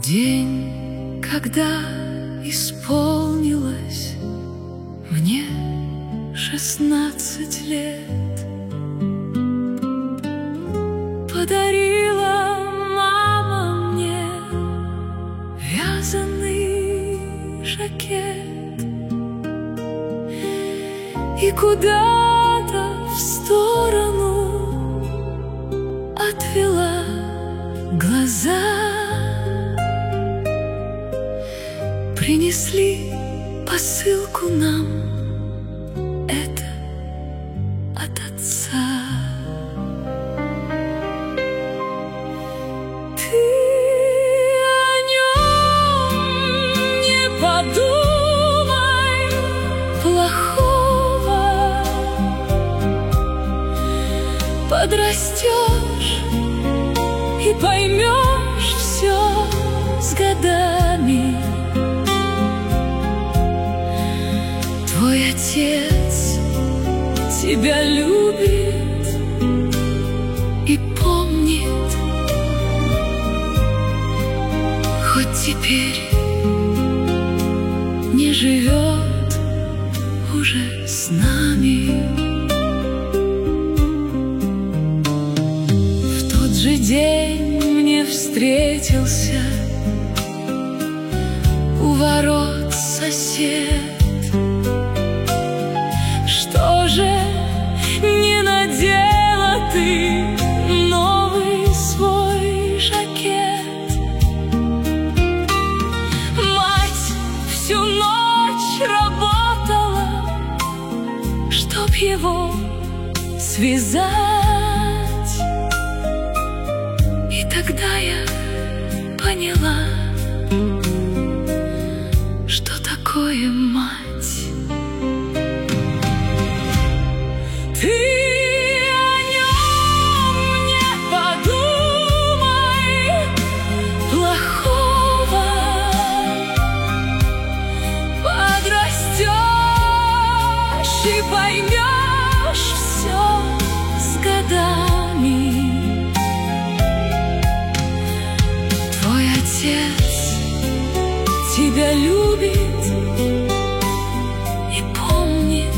день, когда исполнилось мне 16 лет, подарила мама мне вязаный жакет и куда-то в сторону отвела глаза. Принесли посылку нам, это от отца. Ты о нем не подумай плохого, подрастешь и поймешь все с годами. Твой отец тебя любит и помнит, хоть теперь не живет уже с нами. В тот же день мне встретился у ворот сосед. Что же не надела ты новый свой жакет? Мать всю ночь работала, чтоб его связать. И тогда я поняла, что такое мать. Ты о нем не подумай плохого, подрастешь и поймешь все с годами. Твой отец тебя любит и помнит,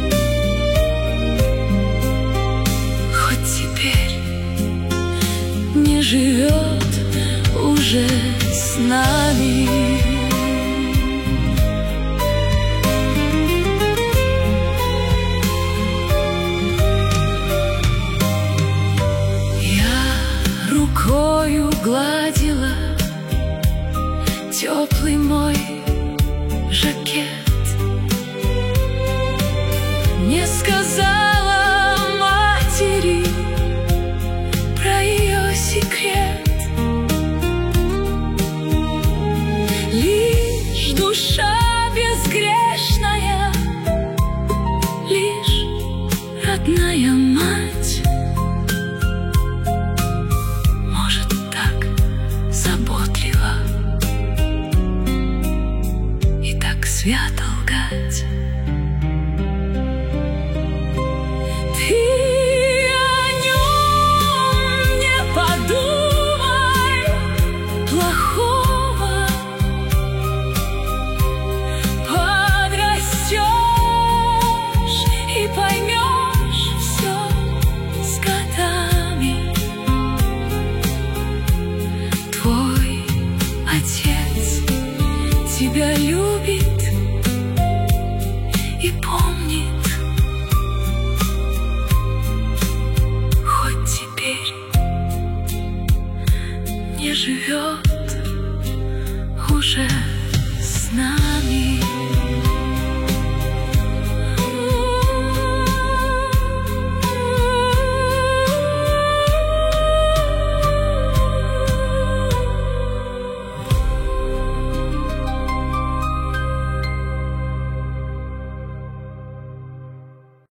хоть теперь не живет уже с нами. Я рукою гладила теплый мой жакет, не сказала матери про ее секрет. Лишь душа безгрешная, лишь родная мать может так заботливо и так свято лгать. Ты о нем не подумай плохого, подрастешь и поймешь все с годами. Твой отец тебя любит и помнит, хоть теперь не живет уже с нами.